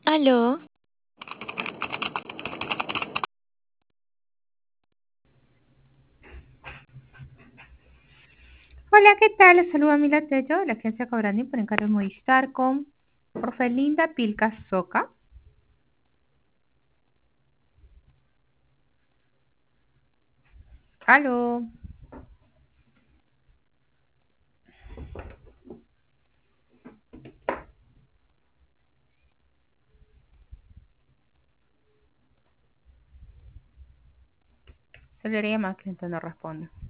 Aló, Hola, ¿qué tal? Les saluda Mila Tello de la agencia Cobrani por encargo de Movistar con Orfelinda Pilca Soca. Aló, se le llama, cliente no responde.